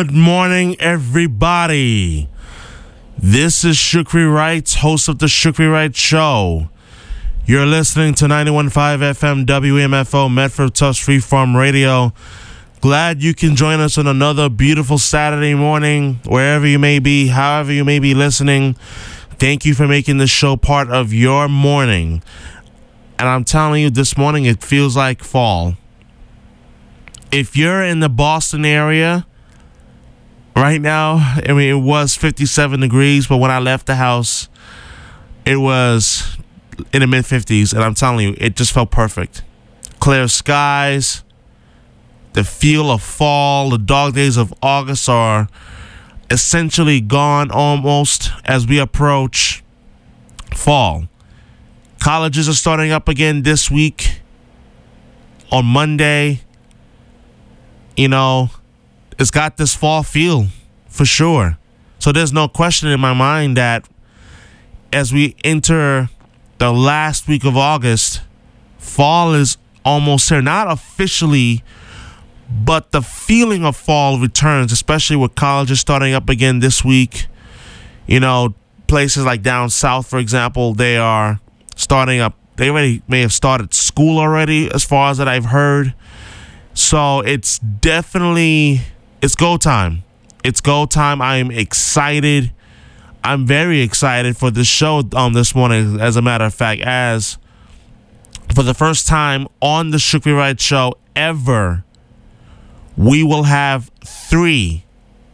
Good morning, everybody. This is Shukri Wright, host of the Shukri Wright Show. You're listening to 91.5 FM WMFO Medford Tufts Free Farm Radio. Glad you can join us on another beautiful Saturday morning, wherever you may be, however you may be listening. Thank you for making this show part of your morning. And I'm telling you, this morning it feels like fall. If you're in the Boston area right now, I mean, it was 57 degrees, but when I left the house, it was in the mid-50s, and I'm telling you, it just felt perfect. Clear skies, the feel of fall, the dog days of August are essentially gone almost as we approach fall. Colleges are starting up again this week on Monday. You know, it's got this fall feel for sure. So there's no question in my mind that as we enter the last week of August, fall is almost here. Not officially, but the feeling of fall returns, especially with colleges starting up again this week. You know, places like down south, for example, they are starting up. They already may have started school already, as far as that I've heard. So it's definitely, it's go time. It's go time. I am excited. I'm very excited for this show this morning, as a matter of fact, as for the first time on the Shukri Wright Show ever, we will have three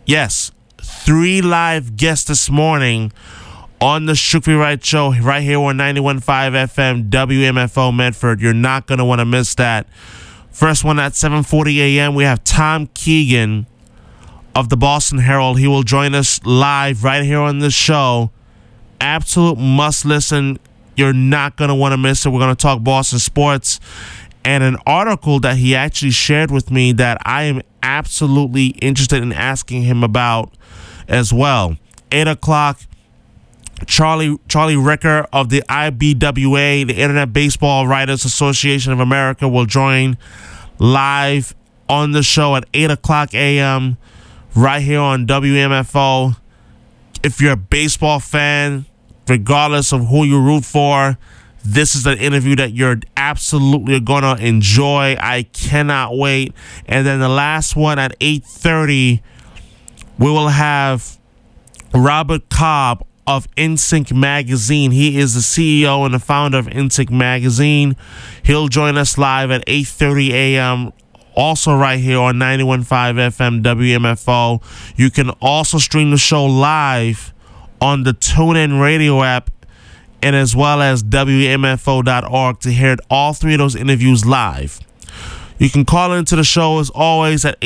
live guests this morning on the Shukri Wright Show right here on 91.5 FM WMFO Medford. You're not going to want to miss that. First one at 7:40 a.m. we have Tom Keegan of the Boston Herald. He will join us live right here on this show. Absolute must listen. You're not going to want to miss it. We're going to talk Boston sports and an article that he actually shared with me that I am absolutely interested in asking him about as well. 8 o'clock, Charlie Ricker of the IBWA, the Internet Baseball Writers Association of America, will join live on the show at 8 o'clock a.m. right here on WMFO. If you're a baseball fan, regardless of who you root for, this is an interview that you're absolutely going to enjoy. I cannot wait. And then the last one at 8:30, we will have Robert Cobb of NSYNC Magazine. He is the CEO and the founder of NSYNC Magazine. He'll join us live at 8:30 a.m. also right here on 91.5 FM WMFO. You can also stream the show live on the TuneIn Radio app and as well as WMFO.org to hear all three of those interviews live. You can call into the show as always at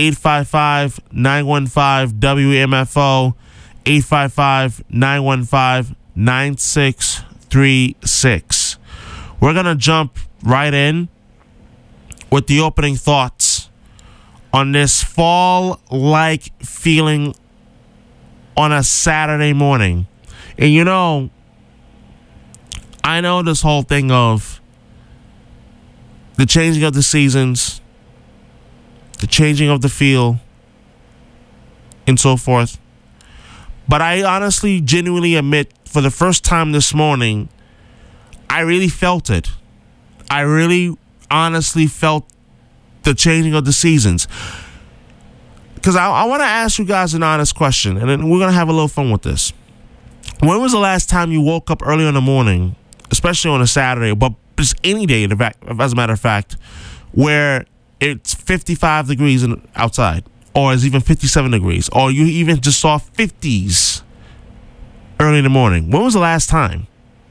855-915-WMFO, 855-915-9636. We're going to jump right in with the opening thoughts on this fall-like feeling on a Saturday morning. And you know, I know this whole thing of the changing of the seasons, the changing of the feel, and so forth. But I honestly, genuinely admit, for the first time this morning, I really felt it. I really, honestly felt the changing of the seasons. Because I want to ask you guys an honest question, and then we're going to have a little fun with this. When was the last time you woke up early in the morning, especially on a Saturday, but just any day, as a matter of fact, where it's 55 degrees outside, or it's even 57 degrees, or you even just saw 50s early in the morning? When was the last time?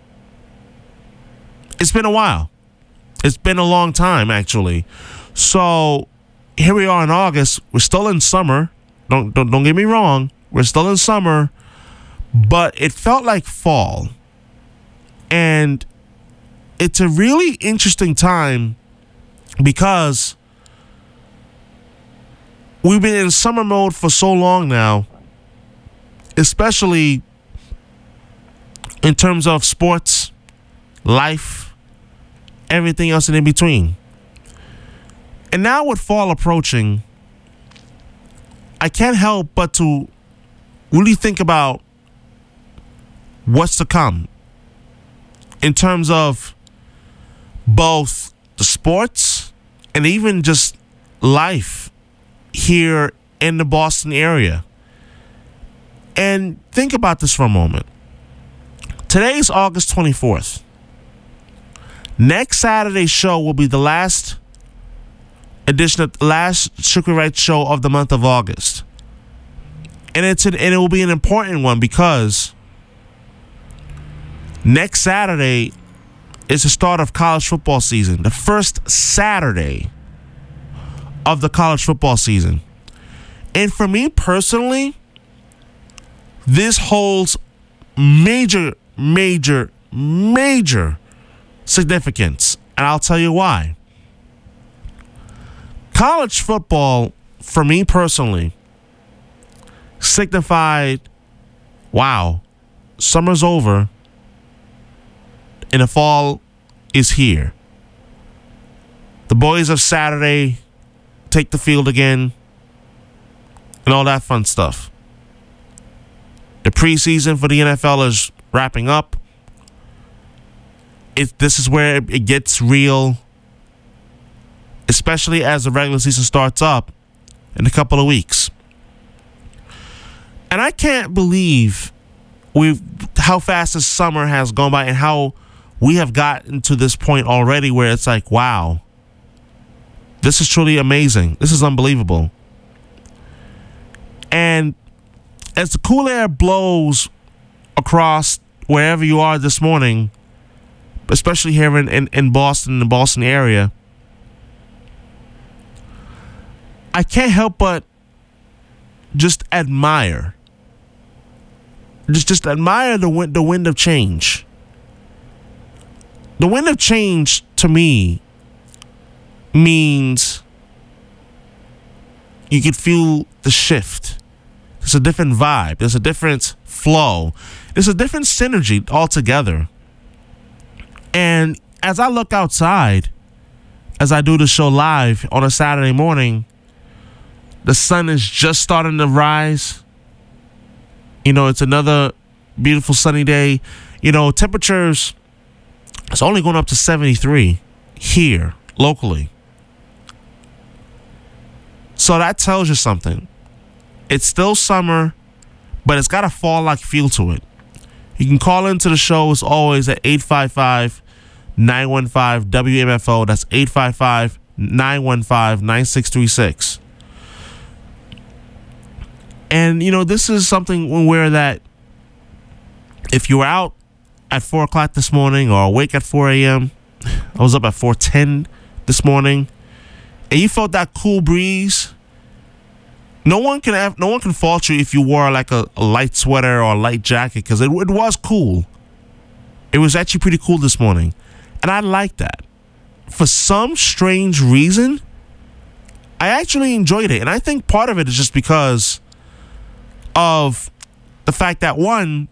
It's been a while. It's been a long time, actually. So here we are in August. We're still in summer. Don't get me wrong. We're still in summer, but it felt like fall. And it's a really interesting time because we've been in summer mode for so long now, especially in terms of sports, life, everything else in between. And now with fall approaching, I can't help but to really think about what's to come in terms of both the sports and even just life here in the Boston area. And think about this for a moment. Today's August 24th. Next Saturday's show will be the last edition of the last Shukri Wright show of the month of August. And it will be an important one because next Saturday is the start of college football season. The first Saturday of the college football season. And for me personally, this holds major significance. And I'll tell you why. College football, for me personally, signified, wow, summer's over and the fall is here. The boys of Saturday take the field again and all that fun stuff. The preseason for the NFL is wrapping up. This is where it gets real, especially as the regular season starts up in a couple of weeks. And I can't believe how fast this summer has gone by and how we have gotten to this point already where it's like, wow, this is truly amazing. This is unbelievable. And as the cool air blows across wherever you are this morning, especially here in Boston, the Boston area, I can't help but just admire. Just admire the wind of change. The wind of change to me means you can feel the shift. There's a different vibe. There's a different flow. There's a different synergy altogether. And as I look outside, as I do the show live on a Saturday morning, the sun is just starting to rise. You know, it's another beautiful sunny day. You know, temperatures, it's only going up to 73 here locally. So that tells you something. It's still summer, but it's got a fall-like feel to it. You can call into the show as always at 855-915-WMFO. That's 855-915-9636. And, you know, this is something where that if you were out at 4 o'clock this morning or awake at 4 a.m., I was up at 4:10 this morning, and you felt that cool breeze, no one can fault you if you wore like a light sweater or a light jacket, because it was cool. It was actually pretty cool this morning, and I like that. For some strange reason, I actually enjoyed it, and I think part of it is just because of the fact that, one,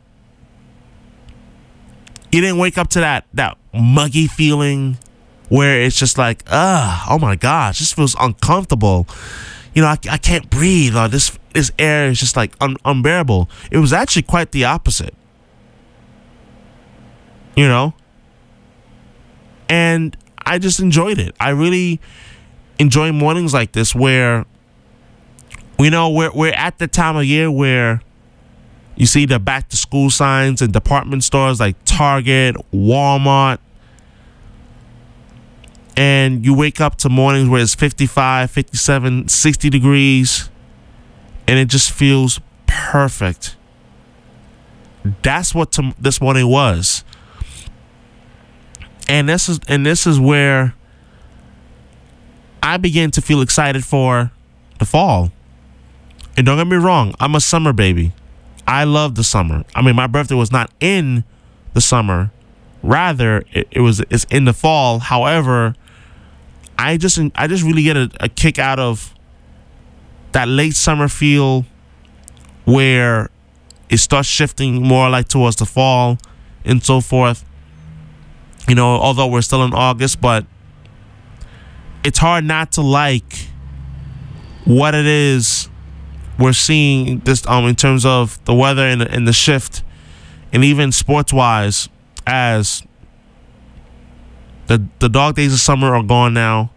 you didn't wake up to that muggy feeling where it's just like, oh my gosh, this feels uncomfortable. You know, I can't breathe. Or this air is just like unbearable. It was actually quite the opposite. You know? And I just enjoyed it. I really enjoy mornings like this where, you know, we're at the time of year where you see the back to school signs in department stores like Target, Walmart. And you wake up to mornings where it's 55, 57, 60 degrees. And it just feels perfect. That's what this morning was. And this is where I began to feel excited for the fall. And don't get me wrong, I'm a summer baby. I love the summer. I mean, my birthday was not in the summer. Rather, it's in the fall. However, I just really get a kick out of that late summer feel where it starts shifting more like towards the fall and so forth. You know, although we're still in August, but it's hard not to like what it is we're seeing this in terms of the weather and the shift, and even sports-wise, as the dog days of summer are gone now.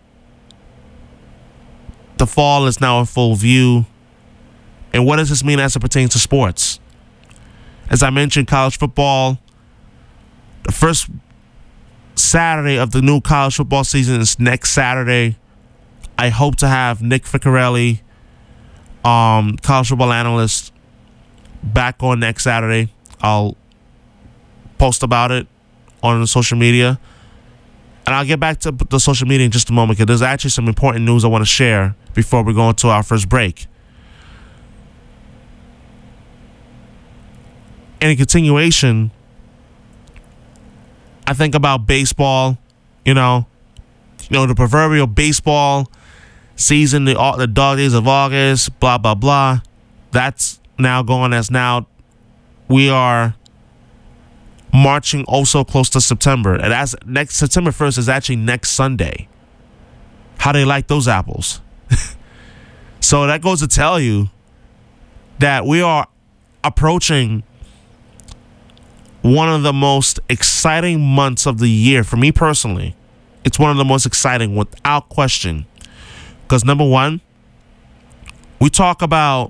The fall is now in full view. And what does this mean as it pertains to sports? As I mentioned, college football, the first Saturday of the new college football season is next Saturday. I hope to have Nick Ficcarelli, college football analyst, back on next Saturday. I'll post about it on social media. And I'll get back to the social media in just a moment, because there's actually some important news I want to share before we go into our first break. And in continuation, I think about baseball, the proverbial baseball season, the dog days of August, blah, blah, blah. That's now gone, as now we are marching so close to September. And as next September 1st is actually next Sunday. How they like those apples. So that goes to tell you that we are approaching one of the most exciting months of the year. For me personally, it's one of the most exciting without question. Because number one, we talk about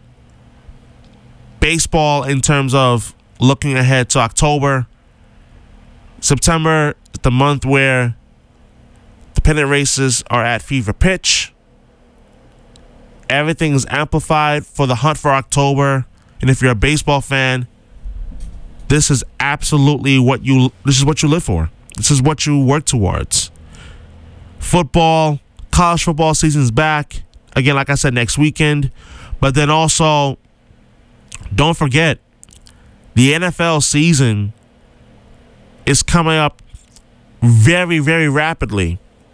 baseball in terms of looking ahead to October. September is the month where the pennant races are at fever pitch. Everything is amplified for the hunt for October. And if you're a baseball fan, this is absolutely what you live for. This is what you work towards. Football, college football season's back. Again, like I said, next weekend. But then also, don't forget, the NFL season is coming up very, very rapidly,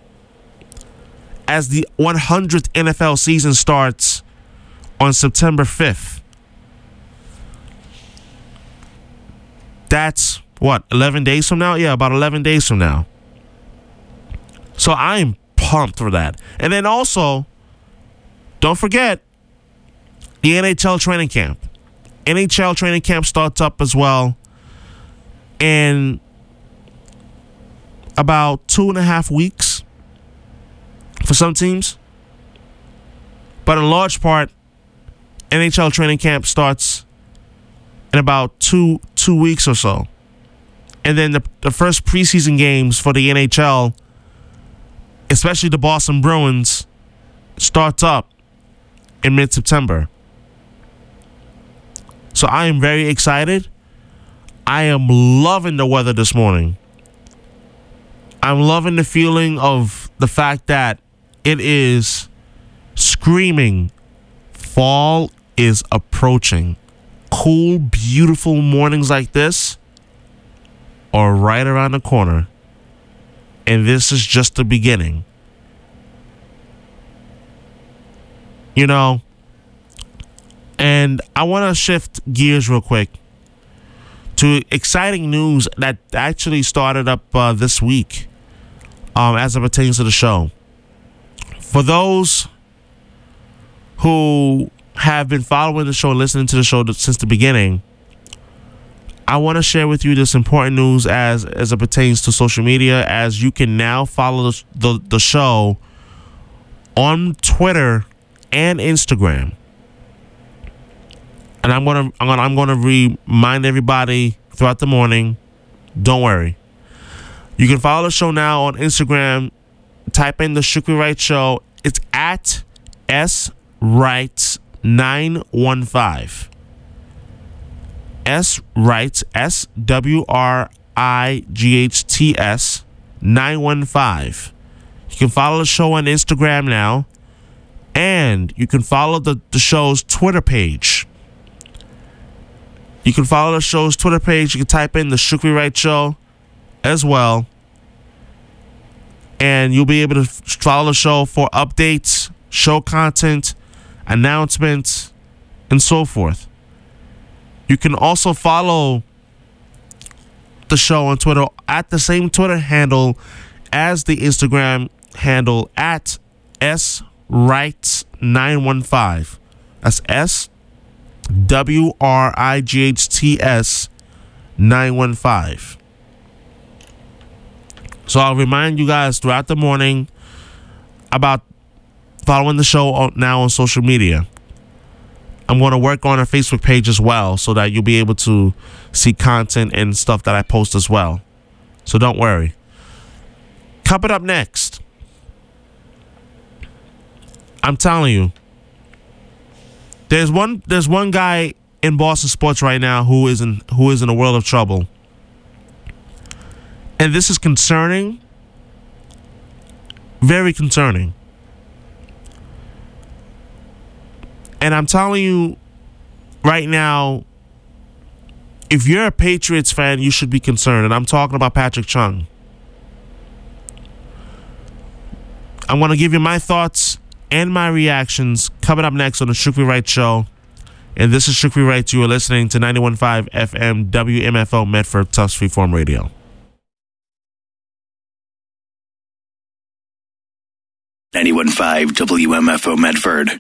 as the 100th NFL season starts on September 5th. That's, 11 days from now? Yeah, about 11 days from now. So I'm pumped for that. And then also, don't forget the NHL training camp. NHL training camp starts up as well in about 2.5 weeks for some teams. But in large part, NHL training camp starts in about two weeks or so. And then the first preseason games for the NHL, especially the Boston Bruins, starts up in mid-September. So I am very excited. I am loving the weather this morning. I'm loving the feeling of the fact that it is screaming. Fall is approaching. Cool, beautiful mornings like this are right around the corner. And this is just the beginning. And I want to shift gears real quick to exciting news that actually started up this week as it pertains to the show. For those who have been following the show, listening to the show since the beginning, I want to share with you this important news as it pertains to social media, as you can now follow the show on Twitter and Instagram. And I'm gonna remind everybody throughout the morning. Don't worry. You can follow the show now on Instagram. Type in the Shukri Wright Show. It's at SWrights915. SWrights, SWRIGHTS 915. You can follow the show on Instagram now, and you can follow the show's Twitter page. You can follow the show's Twitter page. You can type in the Shukri Wright Show as well, and you'll be able to follow the show for updates, show content, announcements, and so forth. You can also follow the show on Twitter at the same Twitter handle as the Instagram handle at SWrights915. That's SWRIGHTS 915. So I'll remind you guys throughout the morning about following the show now on social media. I'm going to work on a Facebook page as well so that you'll be able to see content and stuff that I post as well. So don't worry. Coming up next, I'm telling you, there's one guy in Boston sports right now who is in a world of trouble. And this is concerning, very concerning. And I'm telling you right now, if you're a Patriots fan, you should be concerned. And I'm talking about Patrick Chung. I'm going to give you my thoughts and my reactions coming up next on the Shukri Wright Show. And this is Shukri Wright. You are listening to 91.5 FM WMFO Medford Tufts Freeform Radio. 91.5 WMFO Medford.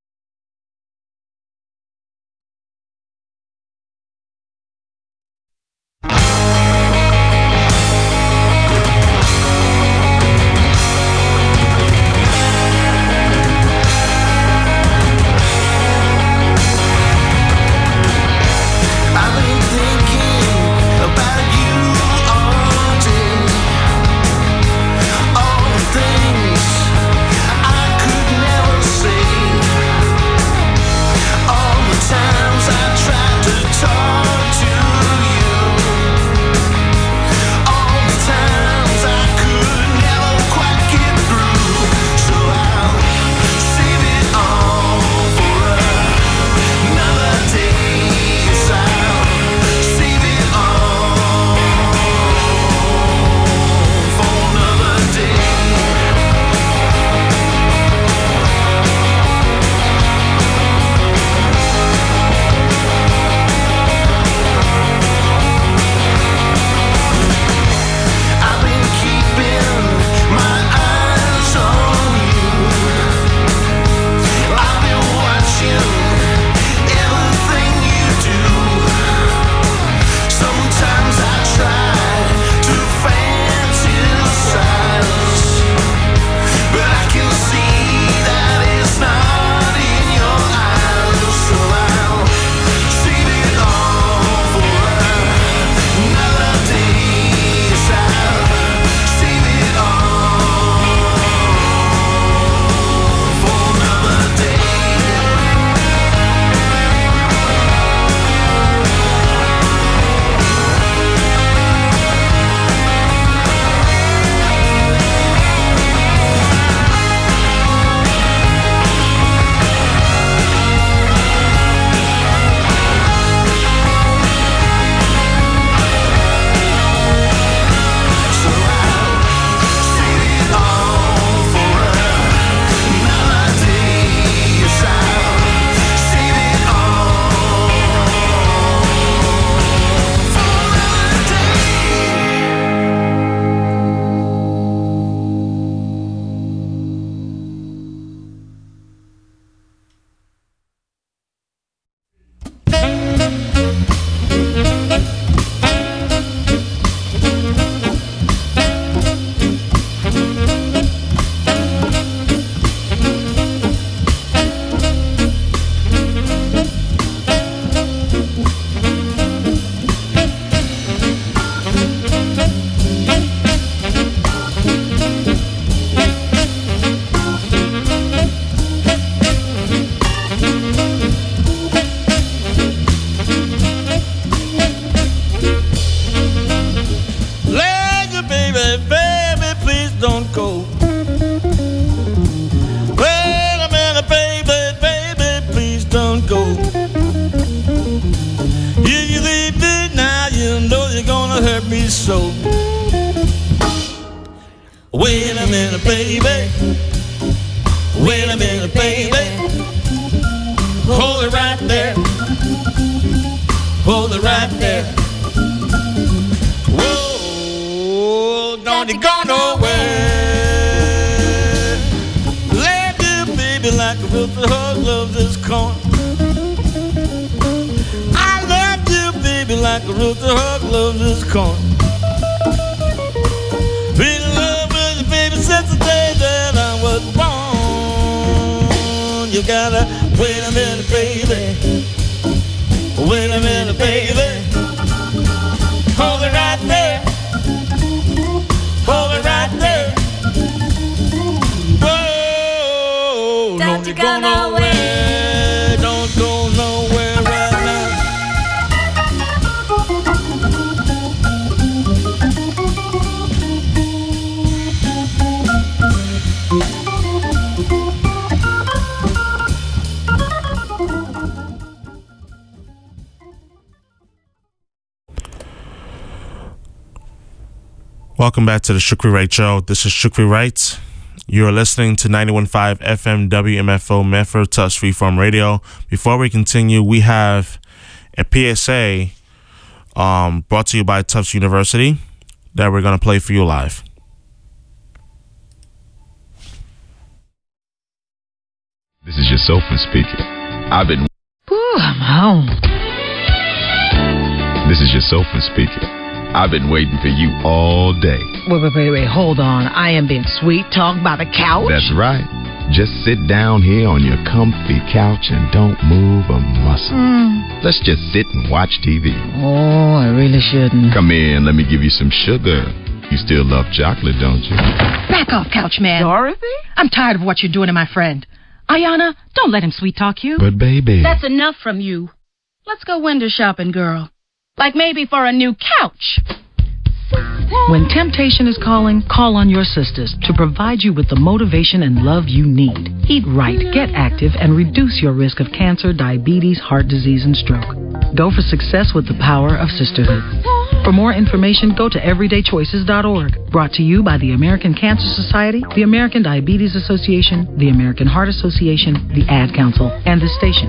So wait a minute, baby. Wait a minute, baby. Hold it right there. Hold it right there. Whoa, don't you go nowhere. Let you baby like a rooster hug loves this corn. like a rooster hog loves his corn. Been in love with you, baby, since the day that I was born. You gotta wait a minute, baby. Wait a minute, baby. Hold it right there. Hold it right there. Whoa, don't you go nowhere. Don't go nowhere right now. Welcome back to the Shukri Wright Show. This is Shukri Wright. You're listening to 91.5 FM WMFO Medford Tufts Freeform Radio. Before we continue, we have a PSA brought to you by Tufts University that we're going to play for you live. This is your sofa speaking. I've been... Ooh, I'm home. This is your sofa speaking. I've been waiting for you all day. Wait, hold on. I am being sweet talked by the couch? That's right. Just sit down here on your comfy couch and don't move a muscle. Let's just sit and watch TV. Oh, I really shouldn't. Come in, let me give you some sugar. You still love chocolate, don't you? Back off, couch man. Dorothy? I'm tired of what you're doing to my friend. Ayana, don't let him sweet talk you. But baby... That's enough from you. Let's go window shopping, girl. Like maybe for a new couch. When temptation is calling, call on your sisters to provide you with the motivation and love you need. Eat right, get active, and reduce your risk of cancer, diabetes, heart disease, and stroke. Go for success with the power of sisterhood. For more information, go to everydaychoices.org. Brought to you by the American Cancer Society, the American Diabetes Association, the American Heart Association, the Ad Council, and this station.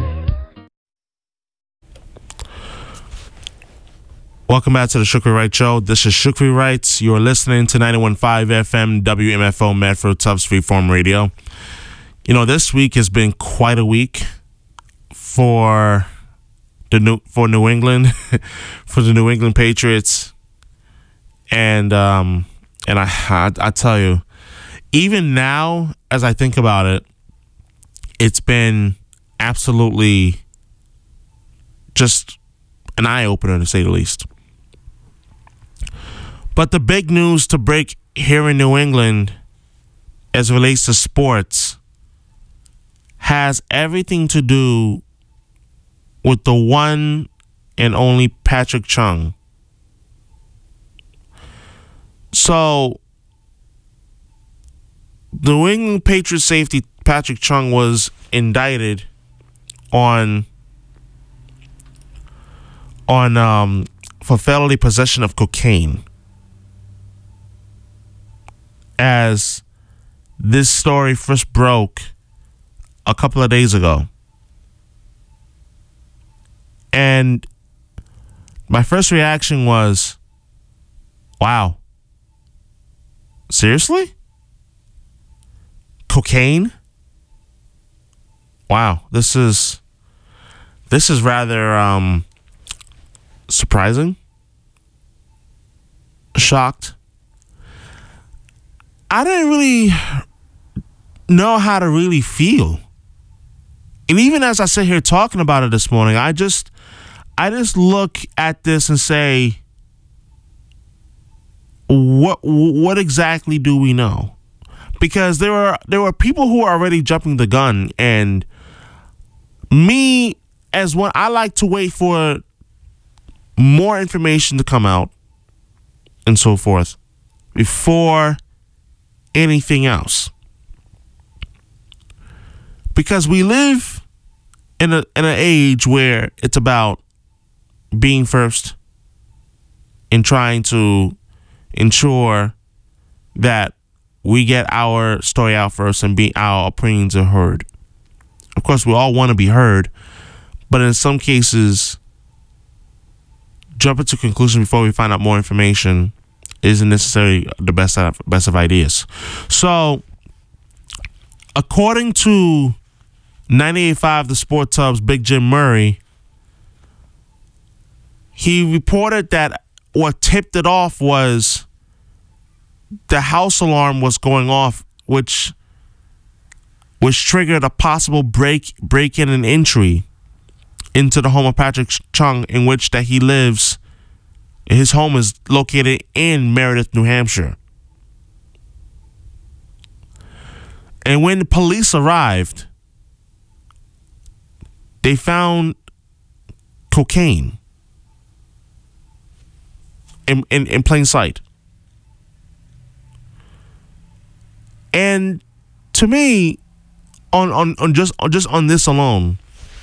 Welcome back to the Shukri Wright Show. This is Shukri Wright. You're listening to 91.5 FM WMFO Medford Tufts Freeform Radio. You know, this week has been quite a week for New England, for the New England Patriots, and I tell you, even now as I think about it, it's been absolutely just an eye opener to say the least. But the big news to break here in New England as it relates to sports has everything to do with the one and only Patrick Chung. So, the New England Patriots safety Patrick Chung was indicted on for felony possession of cocaine. As this story first broke a couple of days ago. And my first reaction was, wow. Seriously? Cocaine? Wow, this is rather surprising. Shocked. I didn't really know how to really feel. And even as I sit here talking about it this morning, I just look at this and say, what exactly do we know? Because there were people who are already jumping the gun, and me as one, I like to wait for more information to come out and so forth before anything else. Because we live in an age where it's about being first and trying to ensure that we get our story out first and our opinions are heard. Of course, we all want to be heard, but in some cases, jumping to conclusion before we find out more information isn't necessarily the best of ideas. So, according to 98.5 The Sport Tub's Big Jim Murray, he reported that what tipped it off was the house alarm was going off, which triggered a possible break-in and entry into the home of Patrick Chung, in which that he lives. His home is located in Meredith, New Hampshire. And when the police arrived, they found cocaine in plain sight. And to me, on just on this alone,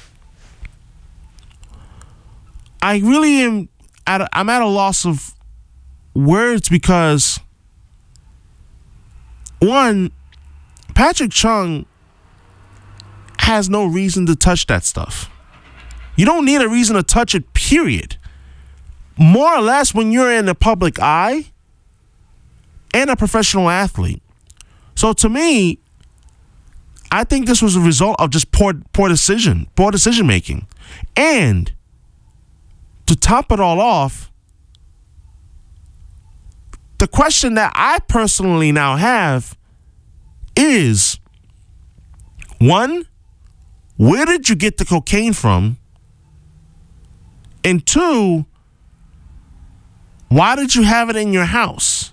I really am I'm at a loss of words, because one, Patrick Chung has no reason to touch that stuff. You don't need a reason to touch it, period. More or less when you're in the public eye and a professional athlete. So to me, I think this was a result of just poor decision making. And to top it all off, the question that I personally now have is, one, where did you get the cocaine from? And two, why did you have it in your house?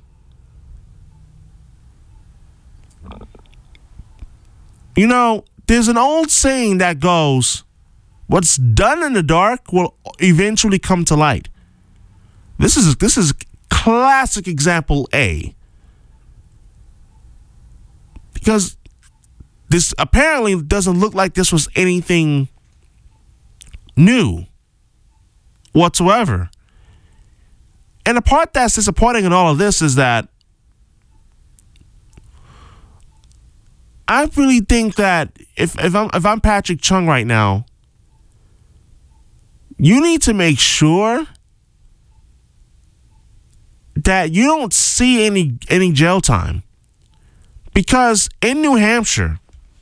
You know, there's an old saying that goes, what's done in the dark will eventually come to light. This is classic example A. Because this apparently doesn't look like this was anything new whatsoever. And the part that's disappointing in all of this is that I really think that if I'm Patrick Chung right now, you need to make sure that you don't see any jail time. Because in New Hampshire,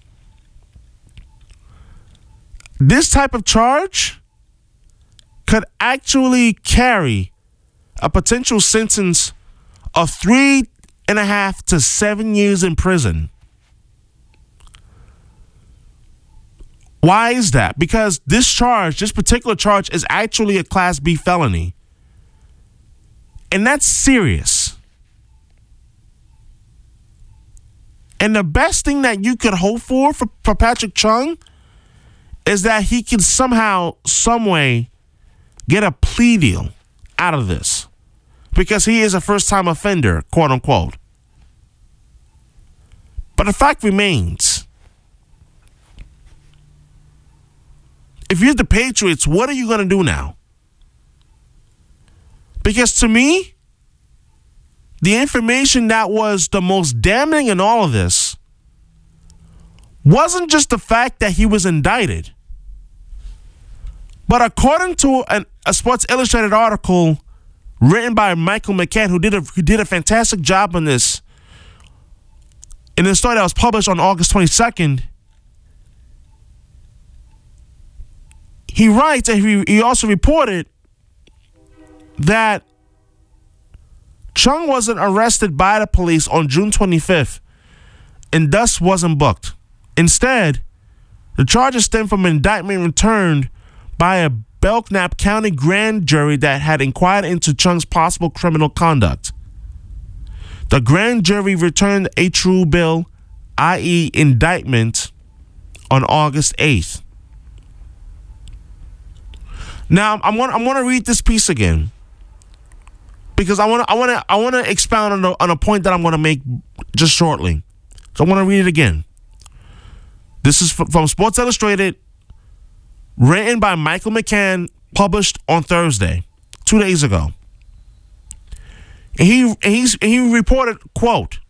this type of charge could actually carry a potential sentence of 3.5 to 7 years in prison. Why is that? Because this particular charge is actually a Class B felony. And that's serious. And the best thing that you could hope for Patrick Chung is that he can somehow, some way, get a plea deal out of this. Because he is a first-time offender, quote unquote. But the fact remains, if you're the Patriots, what are you going to do now? Because to me, the information that was the most damning in all of this wasn't just the fact that he was indicted, but according to a Sports Illustrated article written by Michael McCann, who did a fantastic job on this, in a story that was published on August 22nd, he writes, and he also reported that Chung wasn't arrested by the police on June 25th and thus wasn't booked. Instead, the charges stem from an indictment returned by a Belknap County grand jury that had inquired into Chung's possible criminal conduct. The grand jury returned a true bill, i.e. indictment, on August 8th. Now, I'm going to read this piece again, because I want to expound on a point that I'm going to make just shortly. So I'm going to read it again. This is from Sports Illustrated, written by Michael McCann, published on Thursday, 2 days ago. And he reported, quote,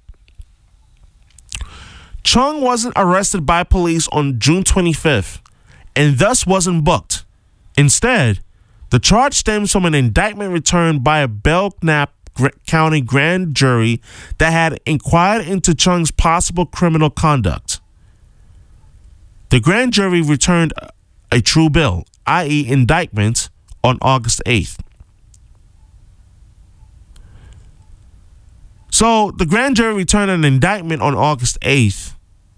Chung wasn't arrested by police on June 25th and thus wasn't booked. Instead, the charge stems from an indictment returned by a Belknap County grand jury that had inquired into Chung's possible criminal conduct. The grand jury returned a true bill, i.e. indictment, on August 8th. So the grand jury returned an indictment on August 8th.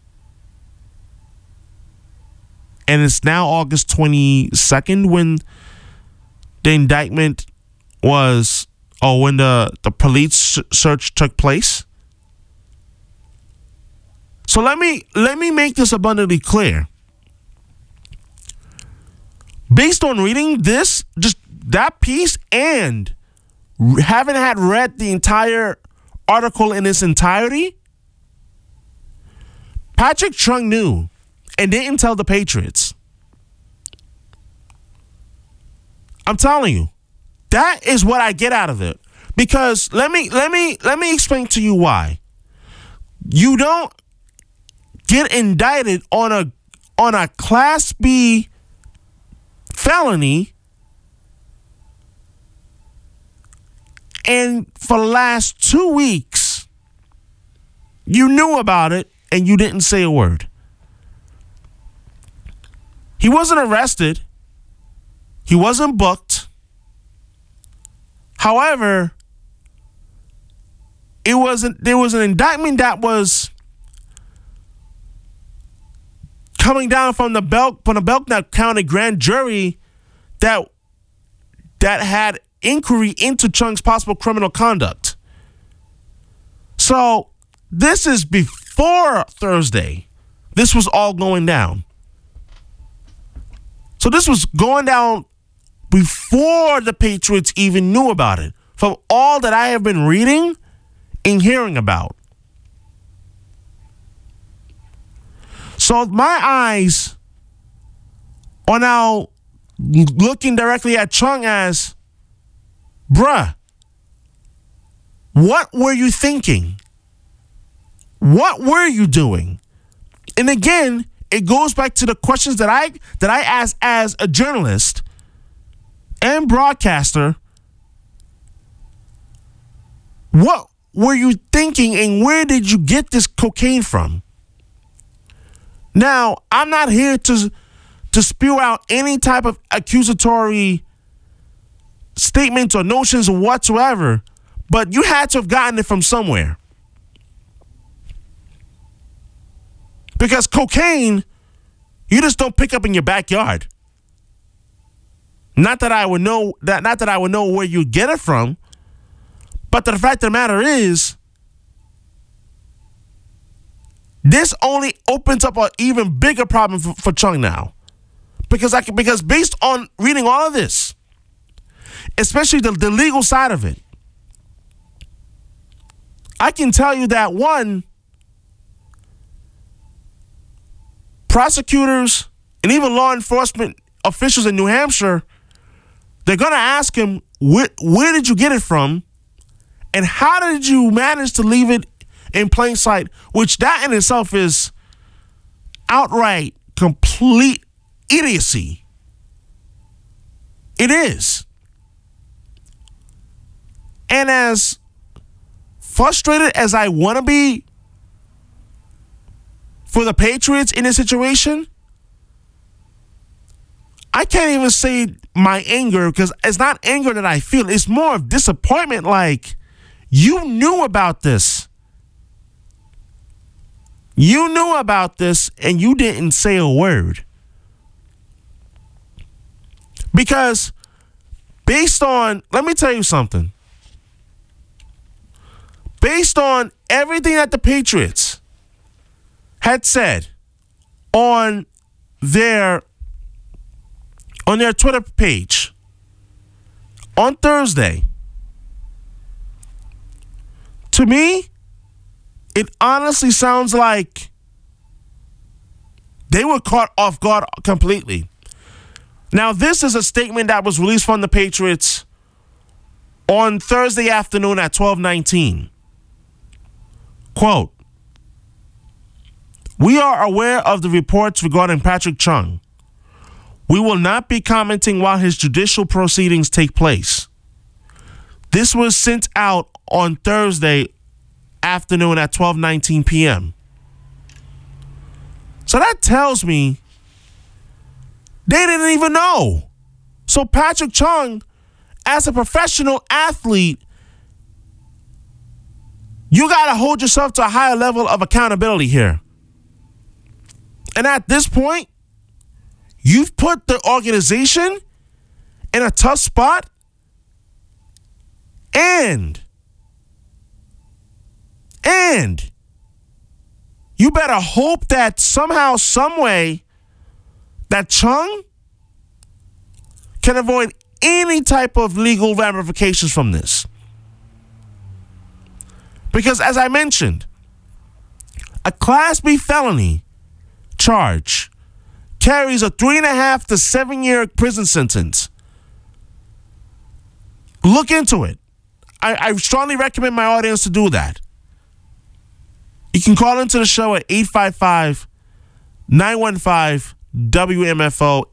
And it's now August 22nd when the indictment was, when the police search took place. So let me make this abundantly clear. Based on reading this, just that piece, and haven't had read the entire article in its entirety, Patrick Chung knew and didn't tell the Patriots. I'm telling you, that is what I get out of it. Because let me explain to you why. You don't get indicted on a Class B felony, and for the last 2 weeks you knew about it and you didn't say a word. He wasn't arrested. He wasn't booked. However, there was an indictment that was coming down from the Belknap County grand jury that had inquiry into Chung's possible criminal conduct. So this is before Thursday. This was all going down. So this was going down before the Patriots even knew about it, from all that I have been reading and hearing about. So my eyes are now looking directly at Chung as, bruh, what were you thinking? What were you doing? And again, it goes back to the questions that I asked as a journalist and broadcaster. What were you thinking, and where did you get this cocaine from? Now, I'm not here to spew out any type of accusatory statements or notions whatsoever, but you had to have gotten it from somewhere. Because cocaine, you just don't pick up in your backyard. Not that I would know where you get it from, but the fact of the matter is, this only opens up an even bigger problem for Chung now. Because based on reading all of this, especially the legal side of it, I can tell you that, one, prosecutors and even law enforcement officials in New Hampshire, they're going to ask him, where did you get it from? And how did you manage to leave it in plain sight? Which that in itself is outright, complete idiocy. It is. And as frustrated as I want to be for the Patriots in this situation, I can't even say my anger, because it's not anger that I feel. It's more of disappointment. Like, you knew about this. You knew about this and you didn't say a word. Because let me tell you something. Based on everything that the Patriots had said on their Twitter page on Thursday, to me, it honestly sounds like they were caught off guard completely. Now, this is a statement that was released from the Patriots on Thursday afternoon at 12:19. Quote, "We are aware of the reports regarding Patrick Chung. We will not be commenting while his judicial proceedings take place. This was sent out on Thursday afternoon at 12:19 p.m. So that tells me they didn't even know. So Patrick Chung, as a professional athlete, You got to hold yourself to a higher level of accountability here. And at this point, you've put the organization in a tough spot, and you better hope that somehow, some way, that Chung can avoid any type of legal ramifications from this. Because as I mentioned, a Class B felony charge carries a 3.5 to 7 year prison sentence. Look into it. I strongly recommend my audience to do that. You can call into the show at 855-915-WMFO,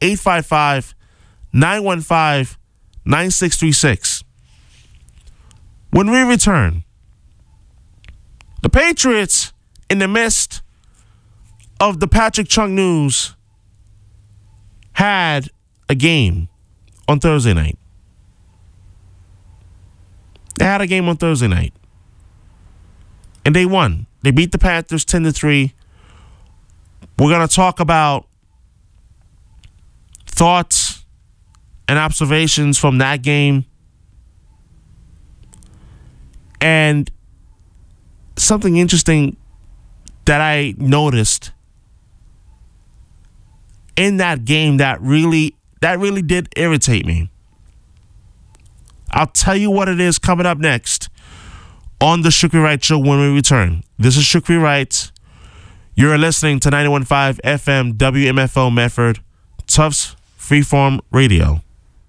855-915-9636. When we return, the Patriots, in the midst of the Patrick Chung news, had a game on Thursday night. They had a game on Thursday night. And they won. They beat the Panthers 10-3. We're going to talk about thoughts and observations from that game. And something interesting that I noticed in that game that really did irritate me. I'll tell you what it is coming up next on the Shukri Wright Show when we return. This is Shukri Wright. You're listening to 91.5 FM WMFO Medford, Tufts Freeform Radio.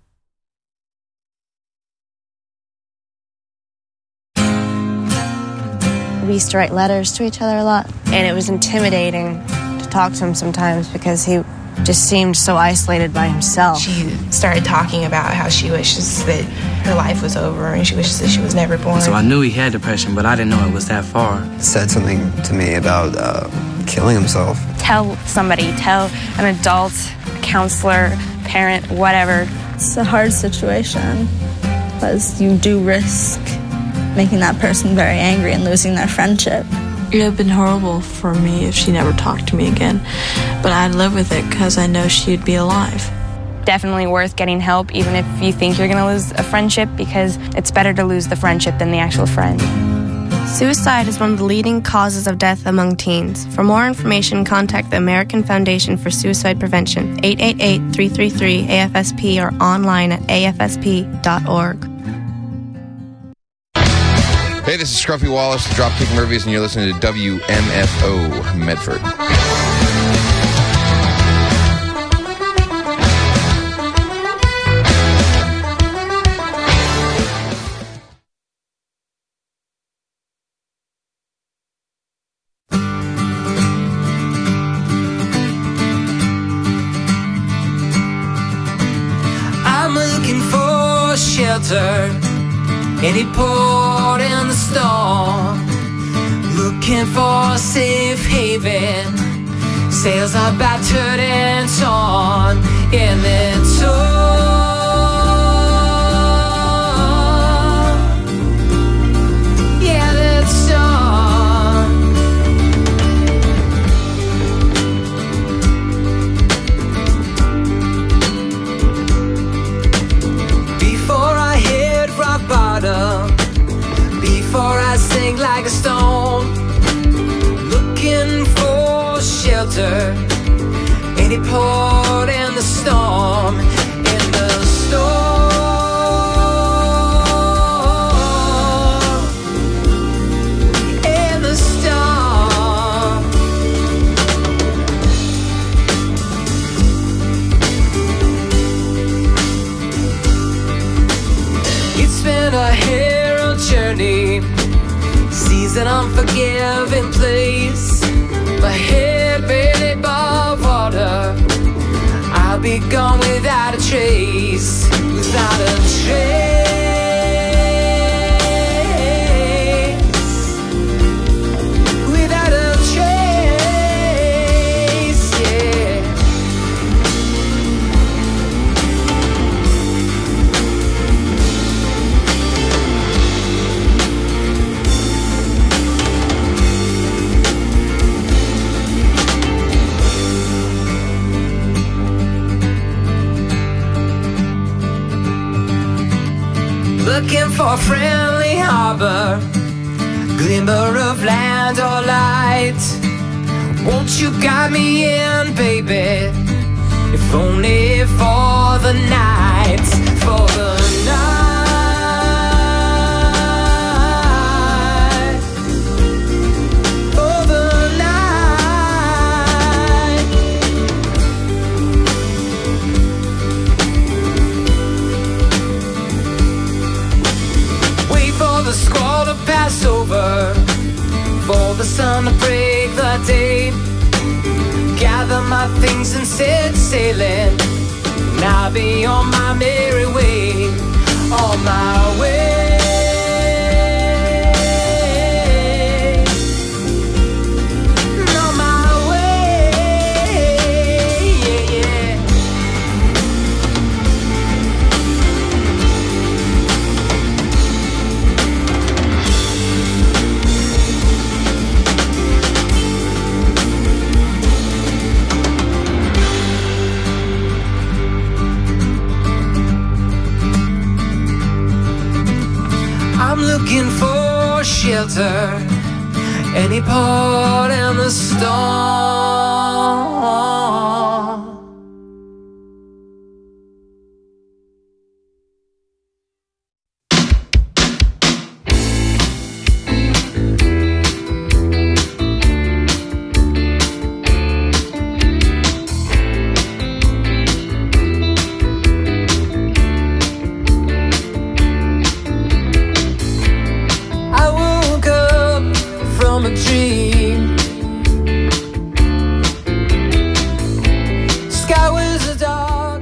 We used to write letters to each other a lot, and it was intimidating to talk to him sometimes because he just seemed so isolated by himself. She started talking about how she wishes that her life was over and she wishes that she was never born. So I knew he had depression, but I didn't know it was that far. Said something to me about killing himself. Tell somebody, tell an adult, a counselor, parent, whatever. It's a hard situation because you do risk making that person very angry and losing their friendship. It would have been horrible for me if she never talked to me again, but I'd live with it because I know she'd be alive. Definitely worth getting help, even if you think you're going to lose a friendship, because it's better to lose the friendship than the actual friend. Suicide is one of the leading causes of death among teens. For more information, contact the American Foundation for Suicide Prevention, 888-333-AFSP, or online at afsp.org. Hey, this is Scruffy Wallace, the Dropkick Murphys, and you're listening to WMFO Medford. I'm looking for shelter. Any port in the storm, looking for a safe haven. Sails are battered and torn in the storm. Yeah, that storm. Before I hit rock bottom, before I sink like a stone, looking for shelter, any port in the storm, in the storm, in the storm. It's been a hero journey, seas an unforgiving place. My head barely above water, I'll be gone without a trace, without a trace, without a trace, yeah. looking for a friendly harbor, glimmer of land or light. Won't you guide me in, baby? If only for the night, for the night, for the night. Wait for the squall to pass over, for the sun to break the day. Gather my things and set sailing, and I'll be on my merry way, on my way, on my way, yeah, yeah. I'm looking for shelter, any port in the storm. I woke up from a dream. Sky was dark.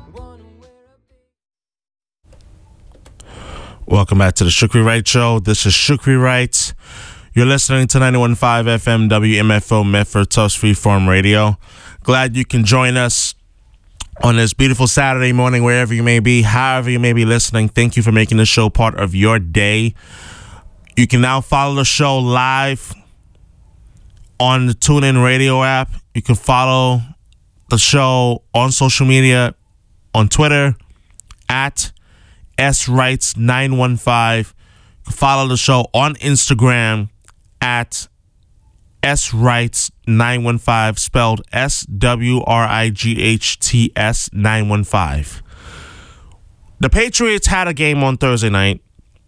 Welcome back to the Shukri Wright Show. This is Shukri Wright. You're listening to 91.5 FM WMFO Medford Tufts Freeform Radio. Glad you can join us on this beautiful Saturday morning, wherever you may be, however you may be listening. Thank you for making the show part of your day. You can now follow the show live on the TuneIn Radio app. You can follow the show on social media, on Twitter, at SWrights915. Follow the show on Instagram at SWrights915, spelled SWRIGHTS 915. The Patriots had a game on Thursday night,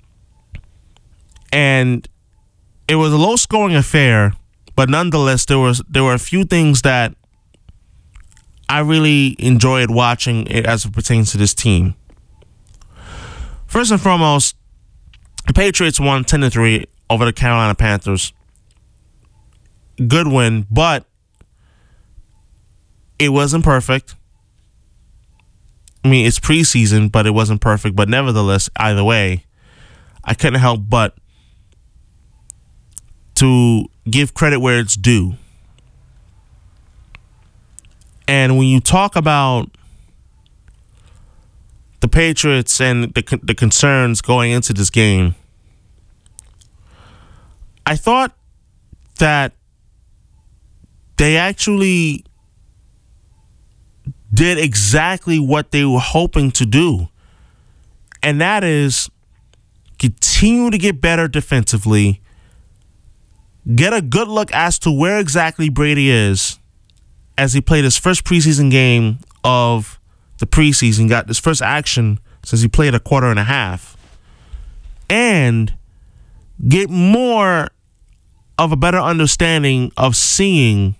and it was a low-scoring affair, but nonetheless, there were a few things that I really enjoyed watching as it pertains to this team. First and foremost, the Patriots won 10-3 over the Carolina Panthers. Good win, but it wasn't perfect. I mean, it's preseason, but it wasn't perfect. But nevertheless, either way, I couldn't help but to give credit where it's due. And when you talk about the Patriots and the concerns going into this game, I thought that they actually did exactly what they were hoping to do. And that is continue to get better defensively, get a good look as to where exactly Brady is as he played his first preseason game of the preseason, got his first action since he played a quarter and a half, and get more of a better understanding of seeing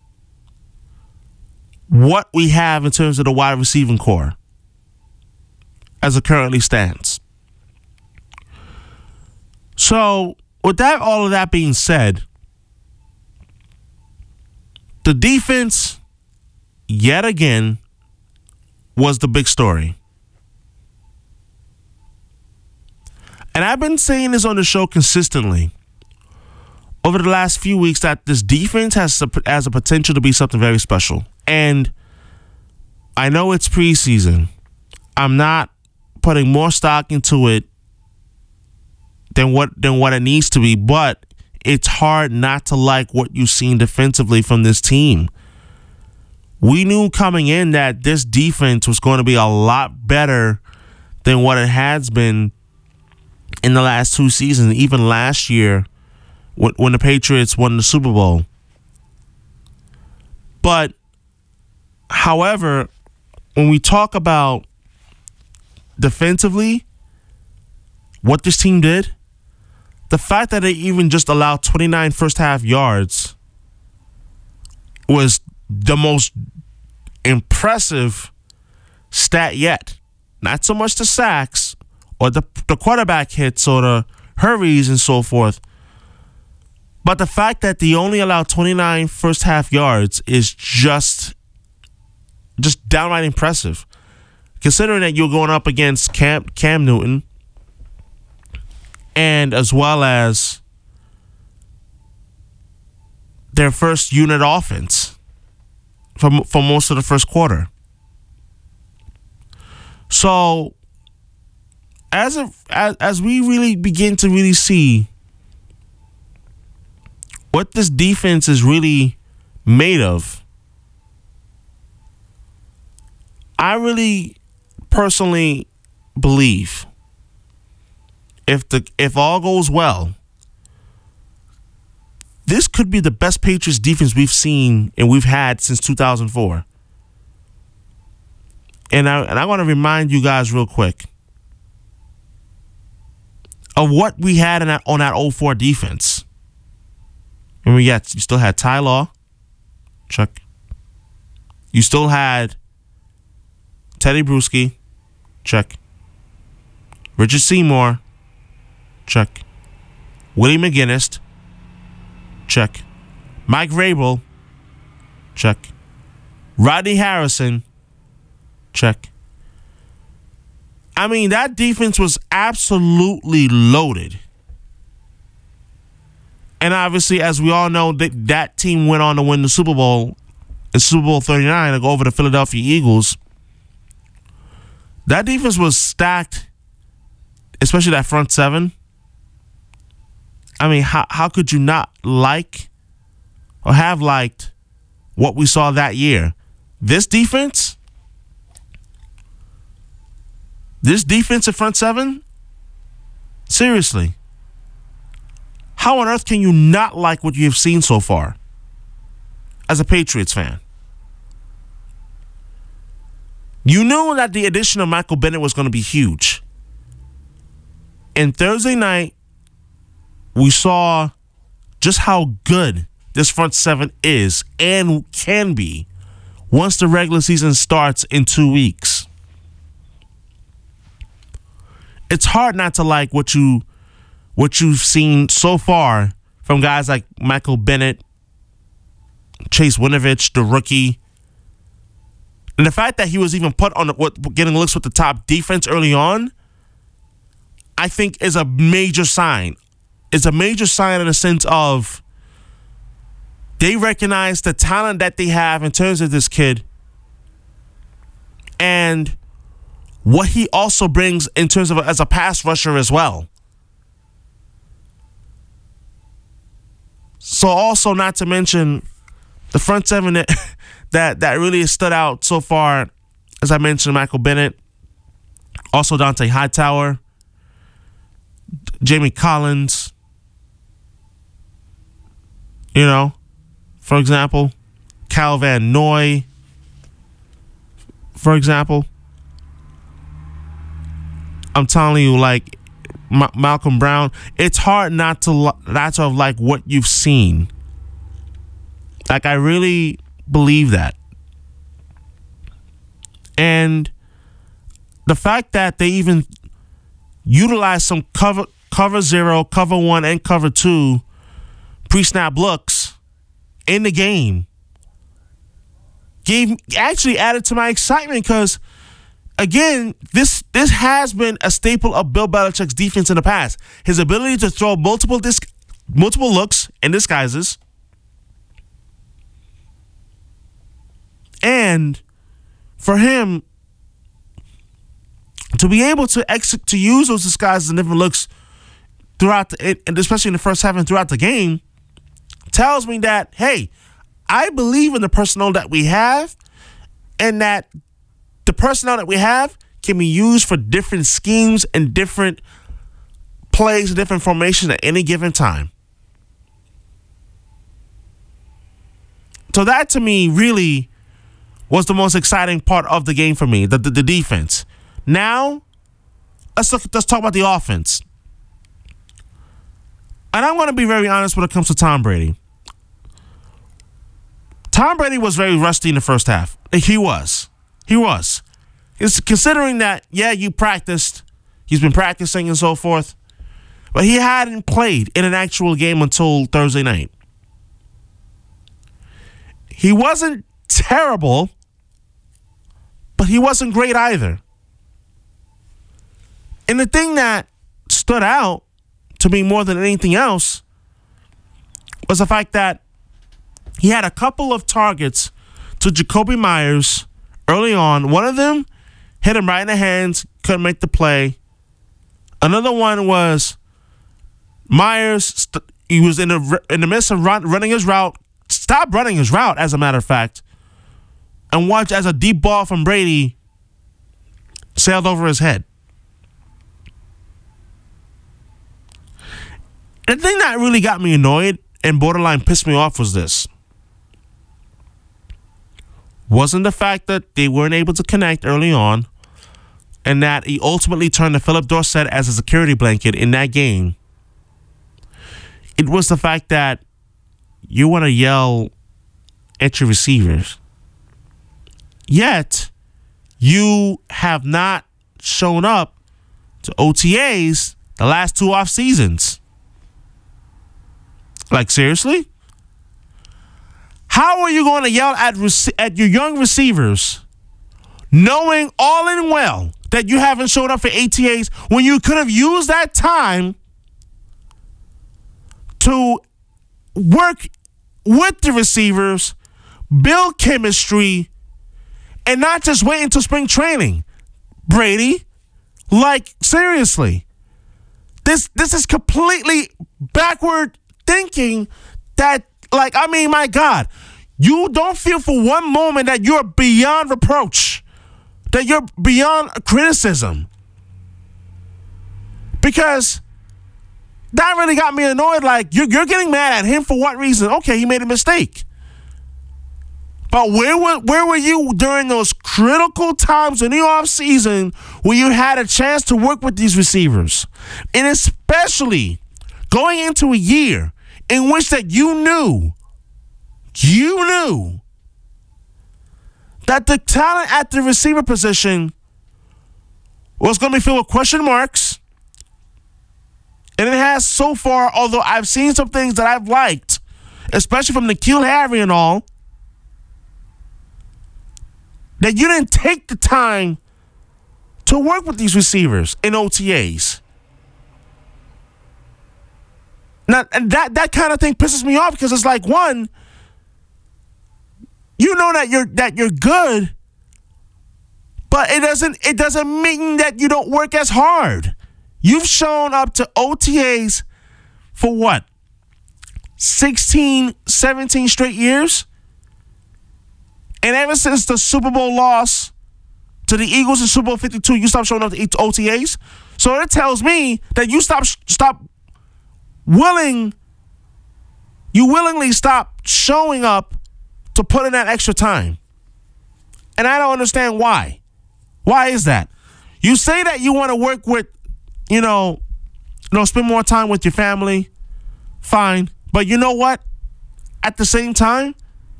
what we have in terms of the wide receiving core as it currently stands. So, with that, all of that being said, the defense, yet again, was the big story. And I've been saying this on the show consistently over the last few weeks that this defense has a potential to be something very special. And I know it's preseason. I'm not putting more stock into it than what it needs to be, but it's hard not to like what you've seen defensively from this team. We knew coming in that this defense was going to be a lot better than what it has been in the last 2 seasons, even last year when the Patriots won the Super Bowl. But, however, when we talk about defensively, what this team did, the fact that they even just allowed 29 first half yards was the most impressive stat yet. Not so much the sacks or the quarterback hits or the hurries and so forth, but the fact that they only allowed 29 first half yards is just downright impressive. Considering that you're going up against Cam Newton, and as well as their first unit offense for most of the first quarter. So, as we really begin to really see what this defense is really made of, I really personally believe if all goes well, this could be the best Patriots defense we've seen and we've had since 2004. And I want to remind you guys real quick of what we had on that 04 defense. And you still had Ty Law, check. You still had Teddy Bruschi, check. Richard Seymour, check. Willie McGinnis, check. Mike Vrabel, check. Rodney Harrison, check. I mean, that defense was absolutely loaded. And obviously, as we all know, that team went on to win the Super Bowl, in Super Bowl 39, to go over the Philadelphia Eagles. That defense was stacked, especially that front seven. I mean, how could you not like or have liked what we saw that year? This defense at front seven? Seriously. How on earth can you not like what you have seen so far as a Patriots fan? You knew that the addition of Michael Bennett was going to be huge. And Thursday night, we saw just how good this front seven is and can be once the regular season starts in 2 weeks. It's hard not to like what you've seen so far from guys like Michael Bennett, Chase Winovich, the rookie. And the fact that he was even put on getting looks with the top defense early on, I think is a major sign. It's a major sign in the sense of they recognize the talent that they have in terms of this kid and what he also brings in terms of as a pass rusher as well. So also not to mention the front seven that really stood out so far, as I mentioned, Michael Bennett, also Dante Hightower, Jamie Collins, for example, Cal Van Noy, for example. I'm telling you, like Malcolm Brown, it's hard not to have liked what you've seen. Like, I really believe that. And the fact that they even utilized some cover 0, cover 1, and cover 2 pre-snap looks in the game actually added to my excitement because, again, this has been a staple of Bill Belichick's defense in the past. His ability to throw multiple looks and disguises, and for him to be able to use those disguises and different looks throughout, and especially in the first half and throughout the game, tells me that, hey, I believe in the personnel that we have, and that the personnel that we have can be used for different schemes and different plays in different formations at any given time. So that to me really was the most exciting part of the game for me, the defense. Now, let's talk about the offense. And I'm going to be very honest when it comes to Tom Brady. Tom Brady was very rusty in the first half. He was. It's considering that, yeah, you practiced. He's been practicing and so forth. But he hadn't played in an actual game until Thursday night. He wasn't terrible, but he wasn't great either. And the thing that stood out to me more than anything else was the fact that he had a couple of targets to Jakobi Meyers early on. One of them hit him right in the hands, couldn't make the play. Another one was Myers. He was in the midst of running his route. Stopped running his route, as a matter of fact, and watched as a deep ball from Brady sailed over his head. The thing that really got me annoyed and borderline pissed me off was this. Wasn't the fact that they weren't able to connect early on and that he ultimately turned to Philip Dorsett as a security blanket in that game. It was the fact that you want to yell at your receivers, yet you have not shown up to OTAs the last 2 off seasons. Like, seriously? How are you going to yell at your young receivers knowing all in well that you haven't showed up for ATAs when you could have used that time to work with the receivers, build chemistry, and not just wait until spring training? Brady, like, seriously. This is completely backward thinking that, like, I mean, my God, you don't feel for one moment that you're beyond reproach, that you're beyond criticism. Because that really got me annoyed. Like, you're getting mad at him for what reason? Okay, he made a mistake. But where were you during those critical times in the offseason where you had a chance to work with these receivers? And especially going into a year in which that you knew that the talent at the receiver position was going to be filled with question marks. And it has so far, although I've seen some things that I've liked, especially from N'Keal Harry and all, that you didn't take the time to work with these receivers in OTAs. Now, and that kind of thing pisses me off because it's like, one, you know that you're good, but it doesn't mean that you don't work as hard. You've shown up to OTAs for what? 16, 17 straight years? And ever since the Super Bowl loss to the Eagles in Super Bowl 52, you stopped showing up to OTAs. So it tells me that you willingly stopped showing up to put in that extra time. And I don't understand why. Why is that? You say that you want to work with, spend more time with your family. Fine. But you know what? At the same time,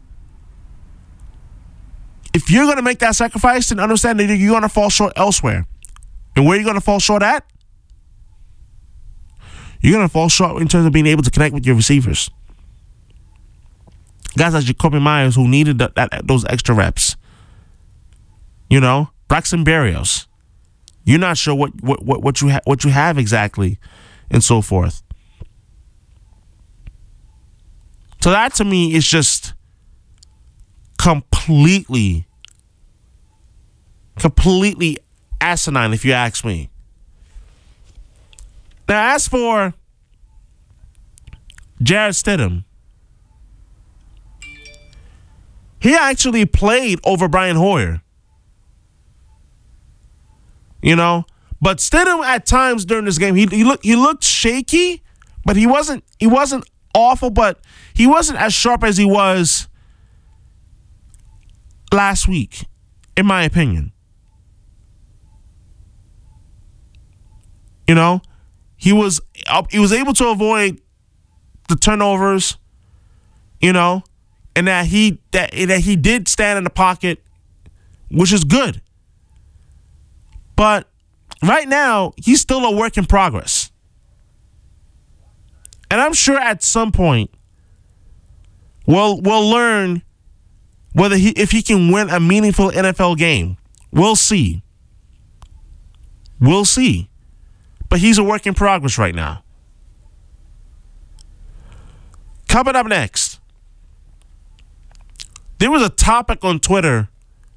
if you're going to make that sacrifice, then understand that you're going to fall short elsewhere. And where are you going to fall short at? You're going to fall short in terms of being able to connect with your receivers. Guys like Jakobi Meyers who needed those extra reps. Braxton Berrios. You're not sure what you have exactly, and so forth. So that to me is just completely asinine, if you ask me. Now, as for Jarrett Stidham, he actually played over Brian Hoyer. But Stidham at times during this game, he looked shaky, but he wasn't awful, but he wasn't as sharp as he was last week, in my opinion. You know, he was able to avoid the turnovers, you know, and that he did stand in the pocket, which is good. But right now, he's still a work in progress. And I'm sure at some point we'll learn if he can win a meaningful NFL game. We'll see. We'll see. But he's a work in progress right now. Coming up next, there was a topic on Twitter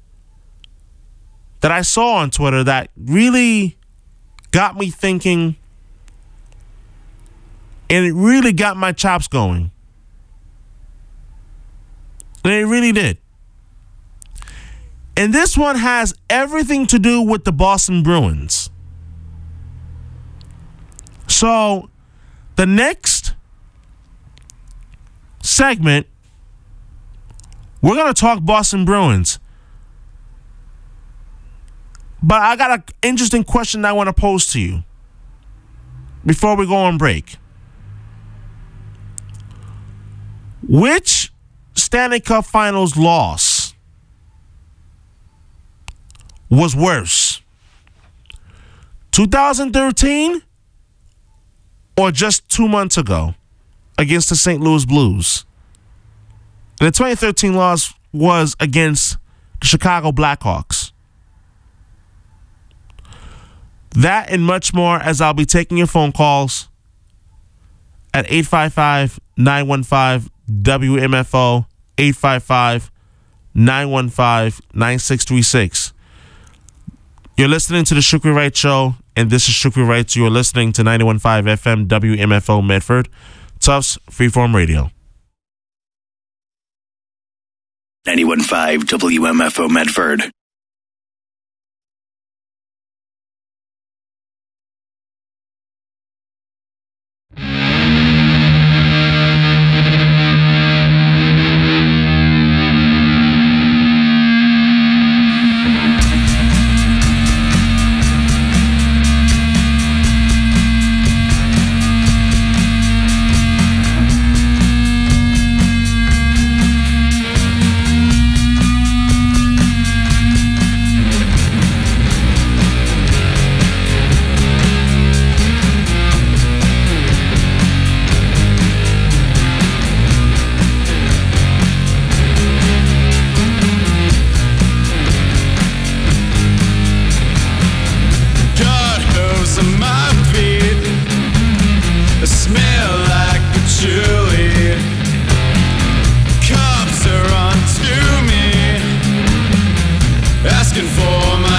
that I saw on Twitter that really got me thinking, and it really got my chops going. And it really did. And this one has everything to do with the Boston Bruins. So, the next segment, we're going to talk Boston Bruins. But I got an interesting question I want to pose to you before we go on break. Which Stanley Cup Finals loss was worse? 2013 or just 2 months ago against the St. Louis Blues? And the 2013 loss was against the Chicago Blackhawks. That and much more as I'll be taking your phone calls at 855-915-WMFO, 855-915-9636. You're listening to the Shukri Wright Show, and this is Shukri Wright. You're listening to 91.5 FM WMFO Medford, Tufts Freeform Radio. 91.5 WMFO Medford. Asking for my